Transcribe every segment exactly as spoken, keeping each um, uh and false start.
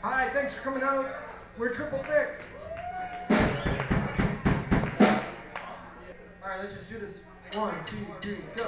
Hi, thanks for coming out. We're Triple Thick. All right, let's just do this. One, two, three, go.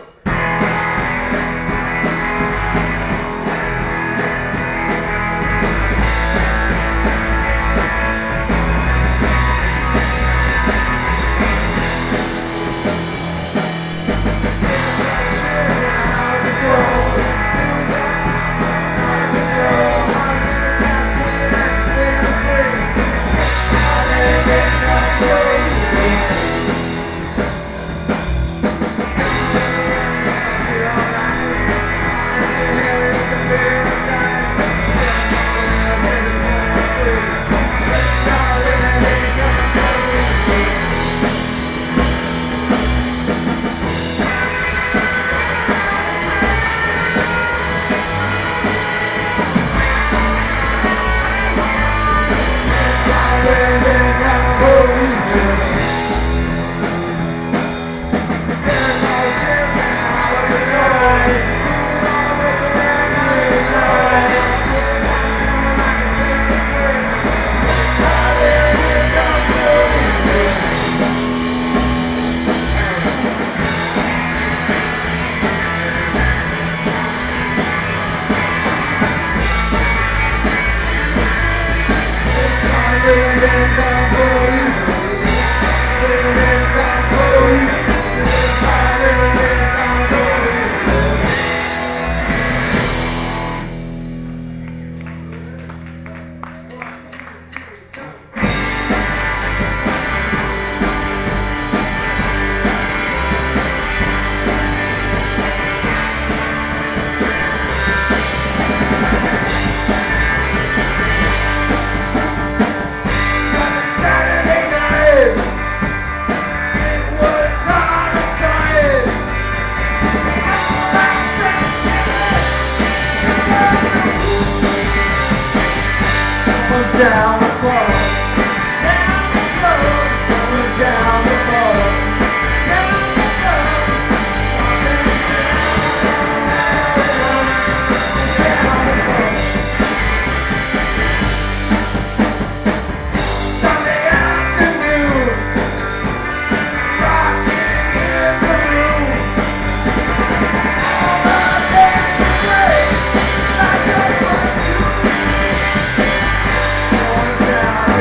Down the floor, down the floor, down the floor, down the Sunday afternoon, rocking in the room. All the days away, like a going down.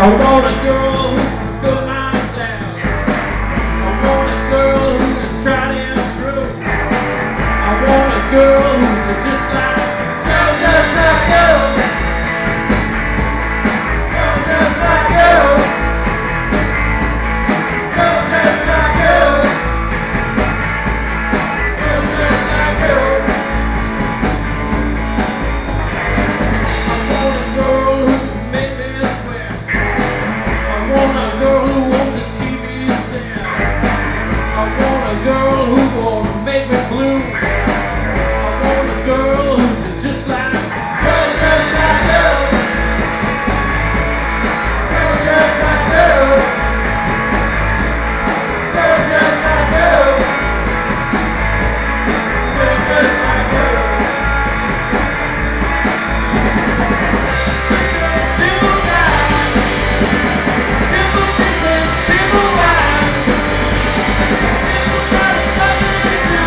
I want a girl who can fill my glass. I want a girl who is tried and true. I want a girl who's just like, girl just like you. Girl just like you. Girl just like you. Girl just like you. I want a girl who can make me swear. I want a girl who owns a T V set. I want a girl who won't make me blue. I want a girl who's just like, girl just like you. Girl just like you. Girl just like you. Girl just like you. Simple guy. Simple thinking, simple mind. Simple got nothing to do.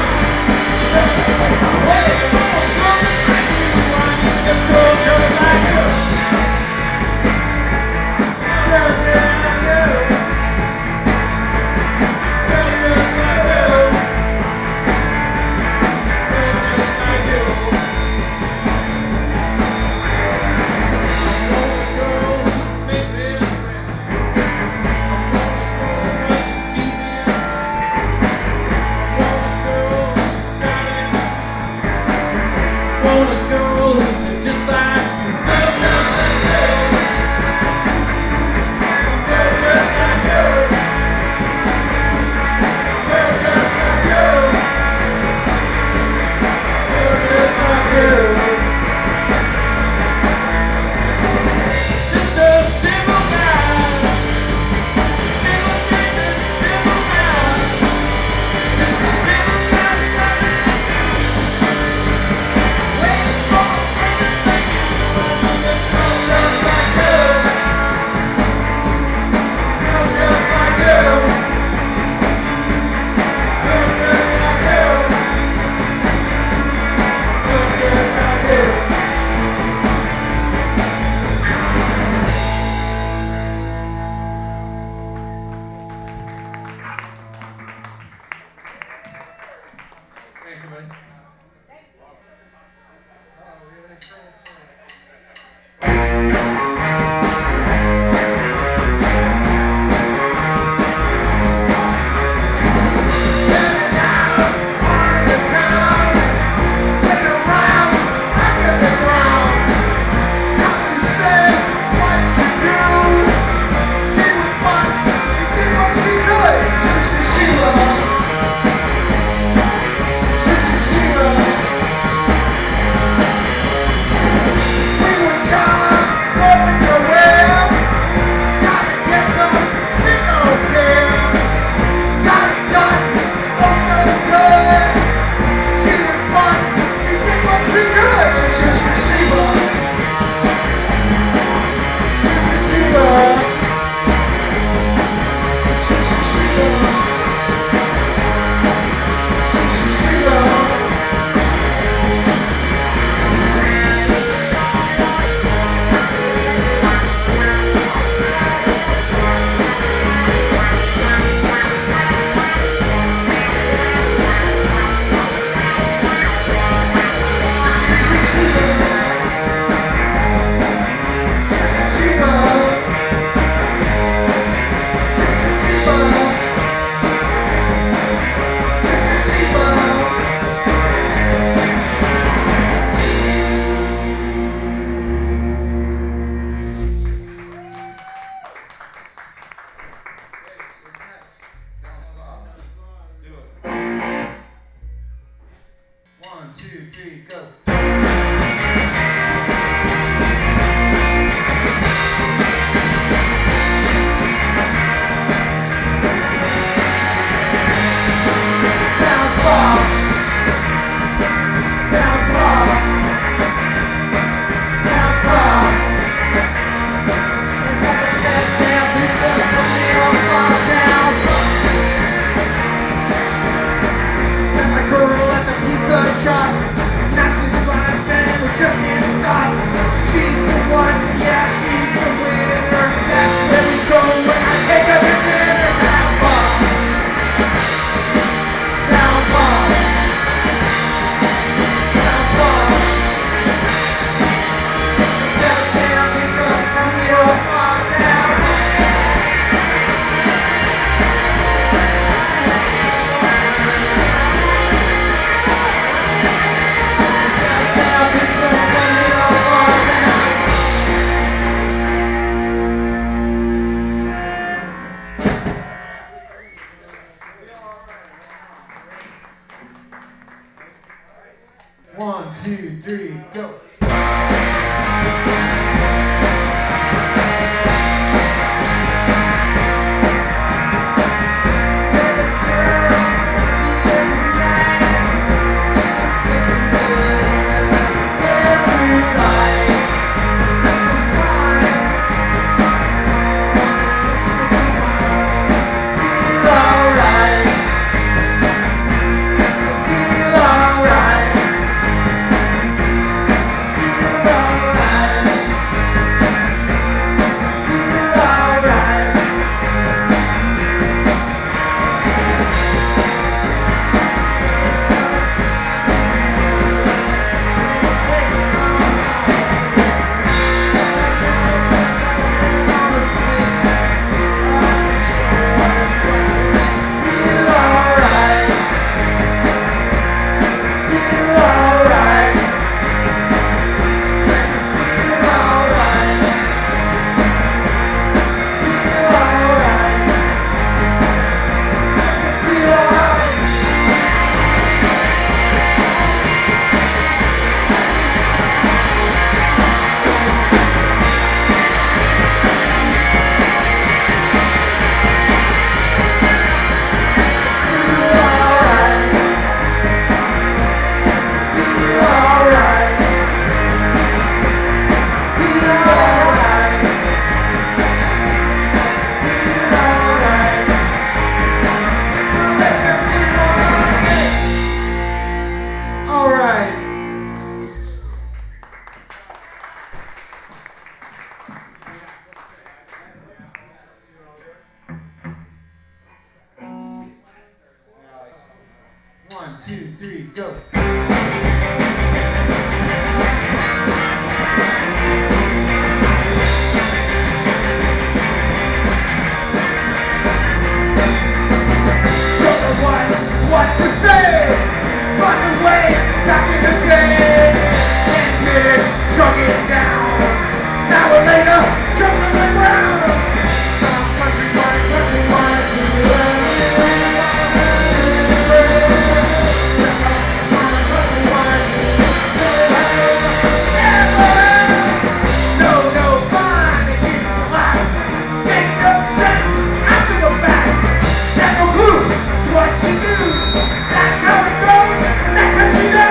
Hey, I'm gonna bring you one. A girl just like you. Girl just like you. Girl just like you. Girl just like you. I want a girl who can make me sweat. I want a girl who runs the T V. I want a girl who's got it. I want a girl who's just like, girl just like you. Girl just like you. Girl just like you. Girl just like you. Just a simple guy. Simple thinking, simple mind. Just a simple guy, nothing to do. Waiting for a friend to make you one. A girl just like you. Girl just like you. Girl just like you. Girl just like you. Thanks, everybody. One, two, three, go. Sounds far. Sounds far. Sounds far. Sounds far. Sounds far. Got my girl at the pizza shop. Now she's One, two, three, go. One, two, three, go. What to say? Run away, back in the day. And did it, drug it down. Now or later, jumps on the ground. Some country boy, country boy, no, no fun, it keeps alive. Make no sense, after the fact. Have no clue, it's what you do. That's how it goes, that's how you do.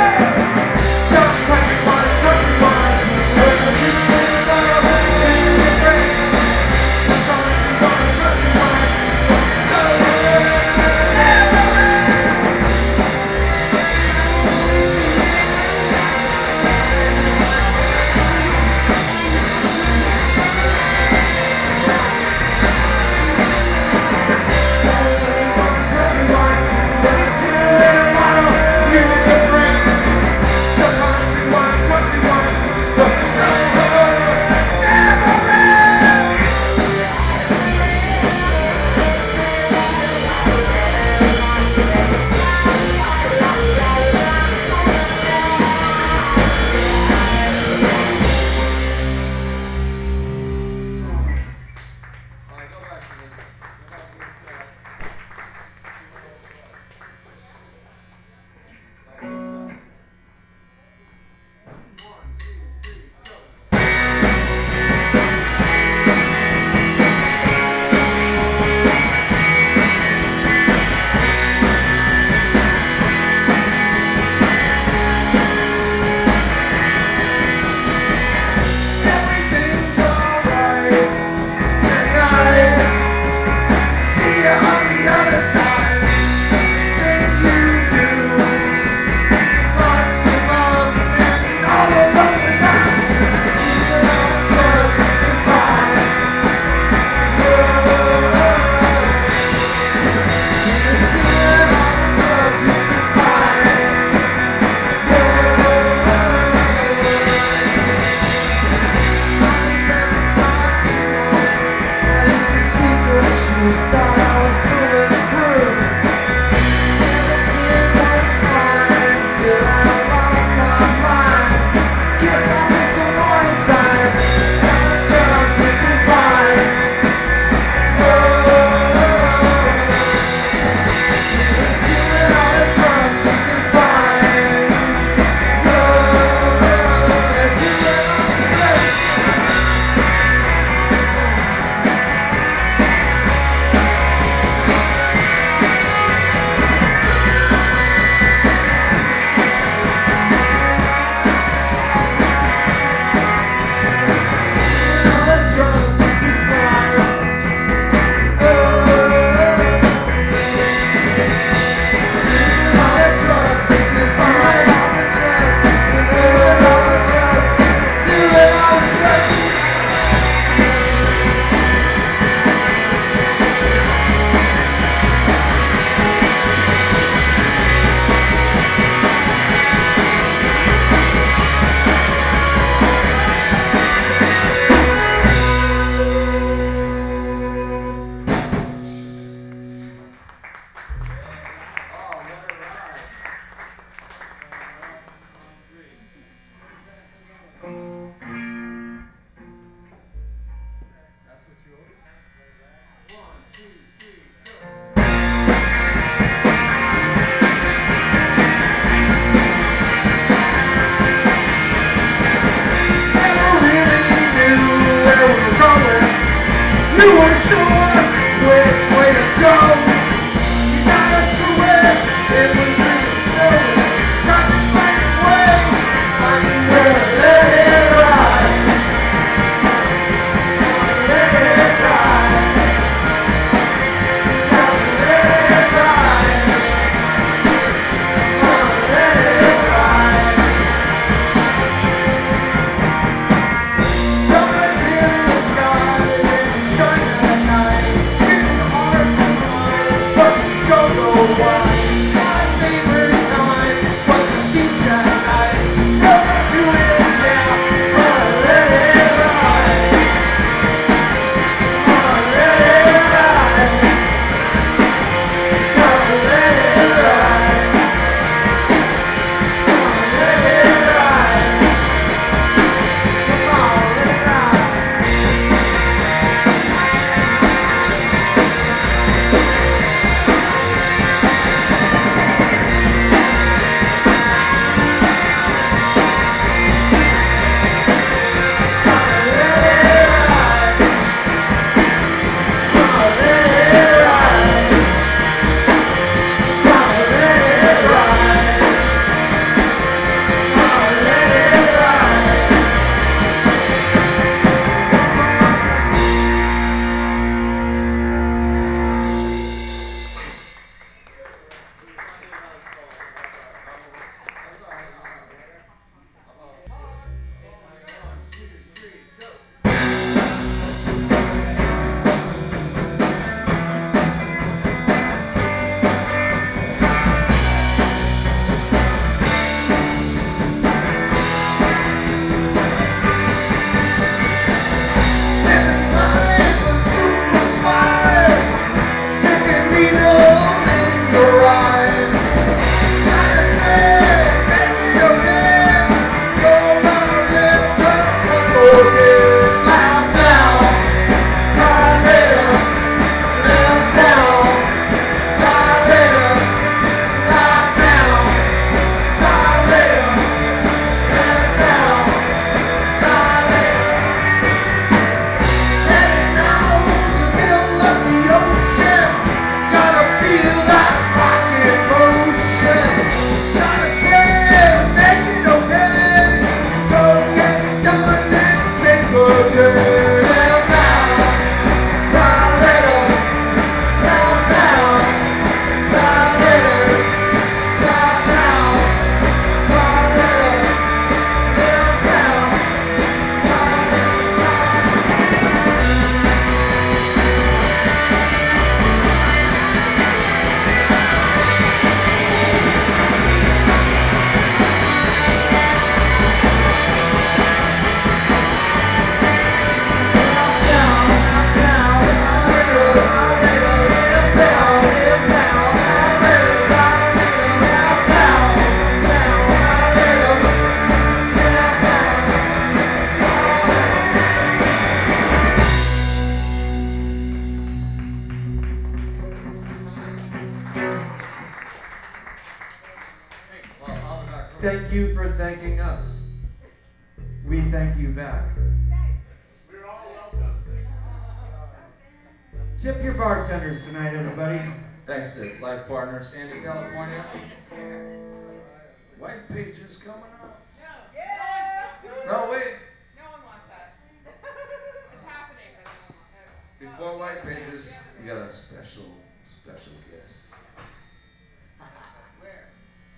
thank you for thanking us. We thank you back. We're all welcome. Tip your bartenders tonight, everybody. Thanks to Life Partners, Sandy, California. White Pages coming up. No. Yeah. No, wait. No one wants that. It's happening, but no one wants it. Before White Pages, we got a special, special guest. Where?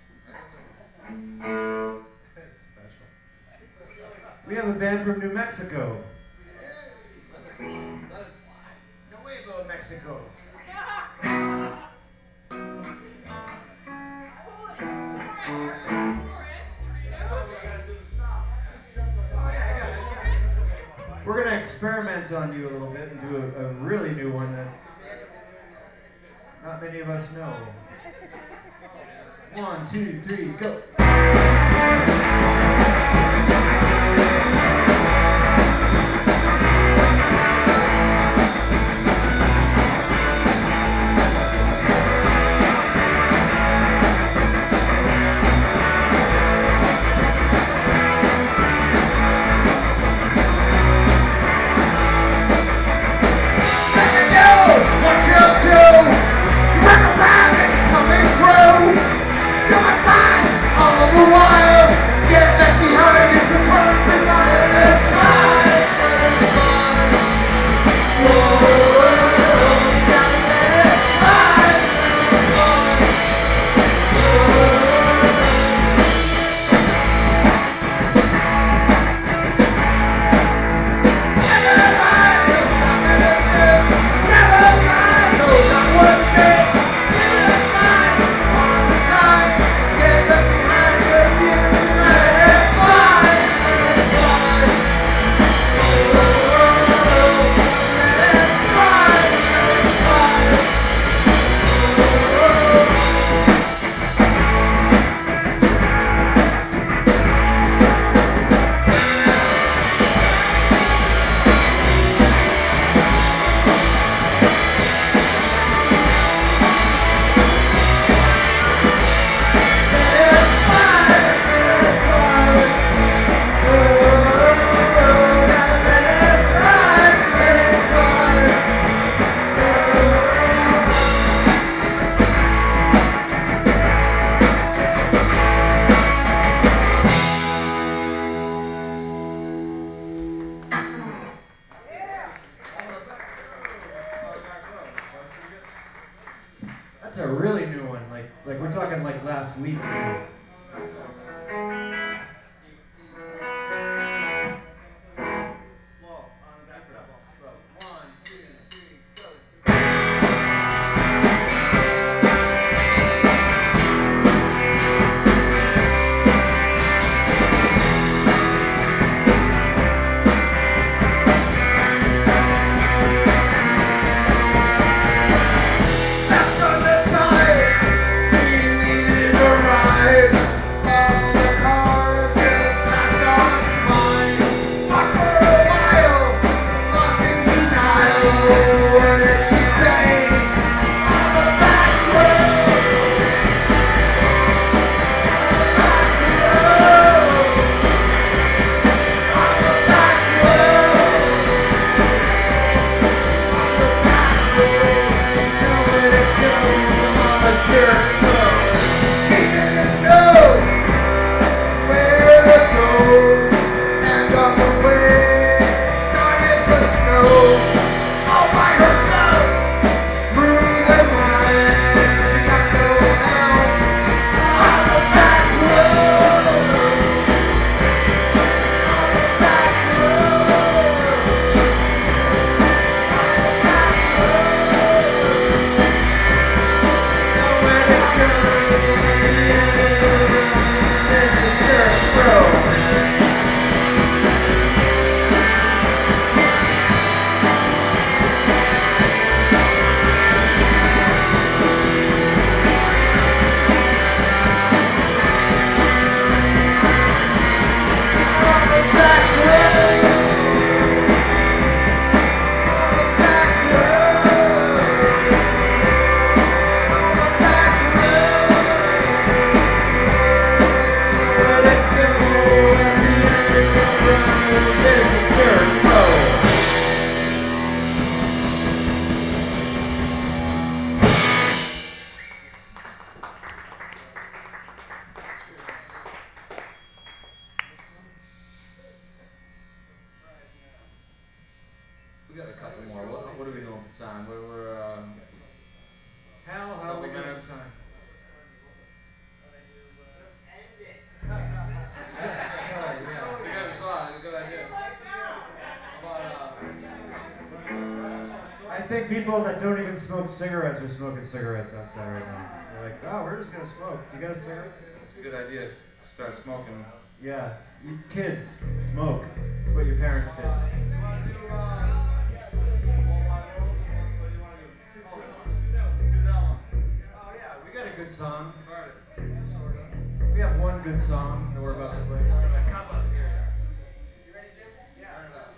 That's special. We have a band from New Mexico. Nuevo Mexico. We're going to experiment on you a little bit and do a, a really new one that not many of us know. One, two, three, go. That's a really new one. Like, like we're talking like last week. On the think people that don't even smoke cigarettes are smoking cigarettes outside right now. They're like, oh, we're just gonna smoke. You got a cigarette? It's a good idea to start smoking. Yeah. You kids, smoke. It's what your parents did. Oh yeah, we got a good song. We have one good song that we're about to play. It's a cover. Here. You ready, Jim? Yeah. Turn it up.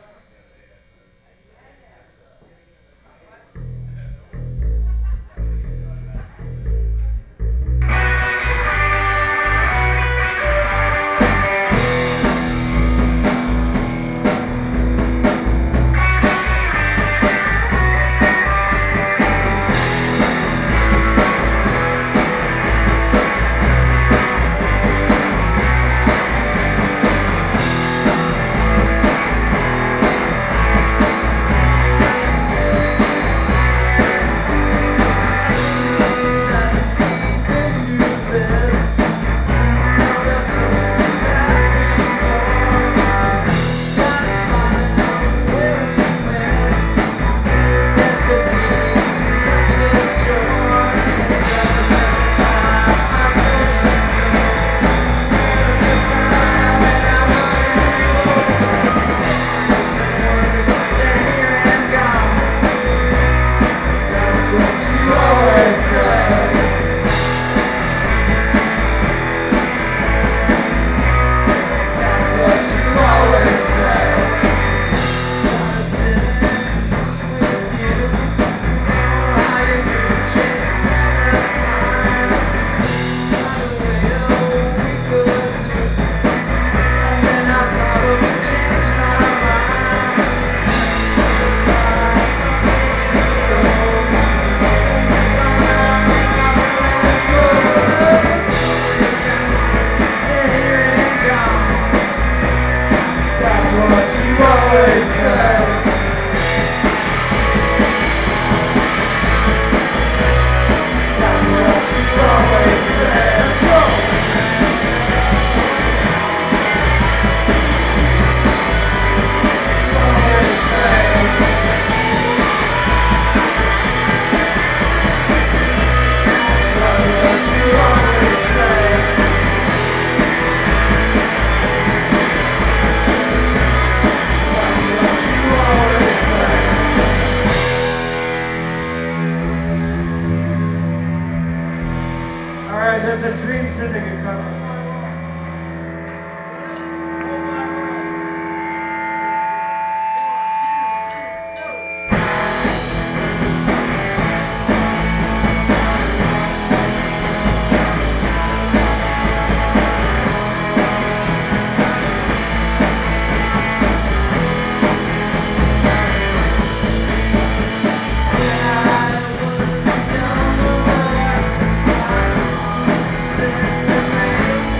There's a Dream Syndicate coming. Tonight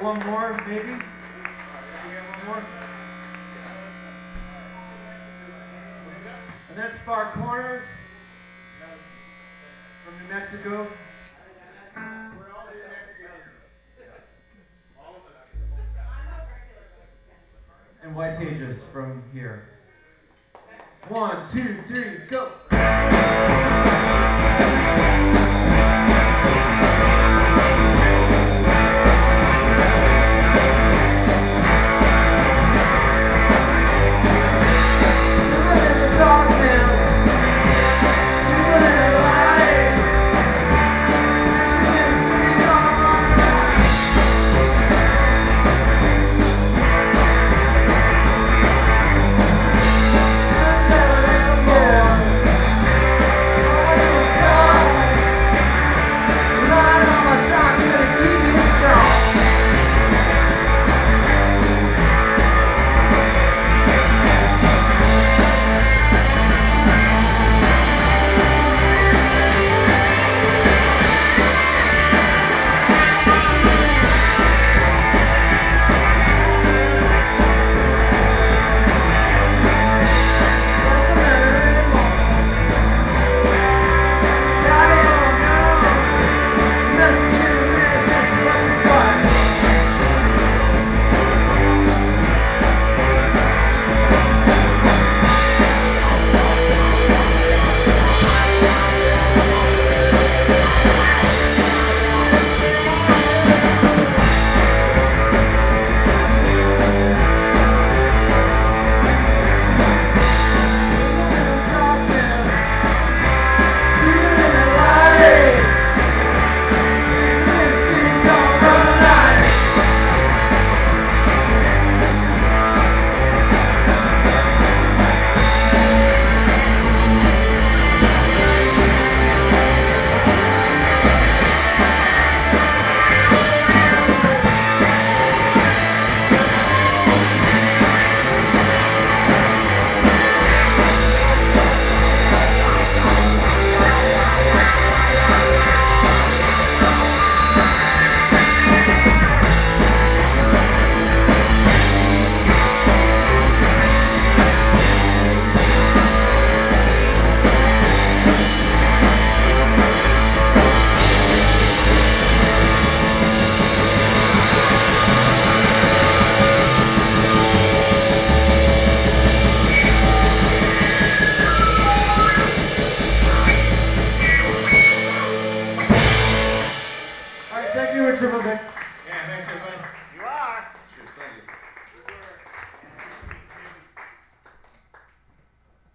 one more, maybe? We got one more? And that's Far Corners from New Mexico. And White Pages from here. One, two, three, go! Thank you, Triple Dick.